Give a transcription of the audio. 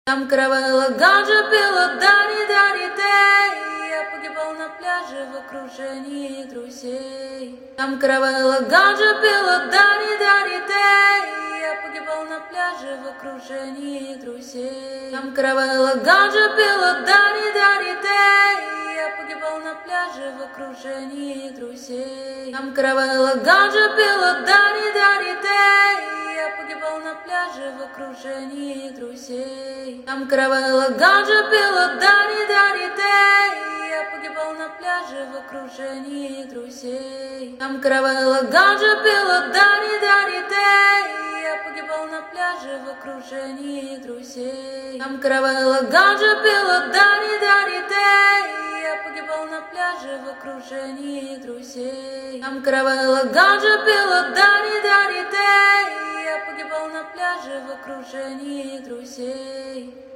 Там каравелла, ганджа пила, я погибал на пляже в окружении друзей. Там каравелла, ганджа пила, я погибал на пляже в окружении друзей. Там каравелла, ганджа пила, я погибал на пляже в окружении друзей. Там каравелла, ганджа пила, я погибал на пляже в окружении друзей. Там каравелла, ганджа пила, я погибал на пляже в окружении друзей. Там каравелла, ганджа пила, я погибал на пляже в окружении друзей. Там каравелла, ганджа пила, я погибал на пляже в окружении друзей. Там каравелла, ганджа пила, я погибал на пляже в окружении друзей.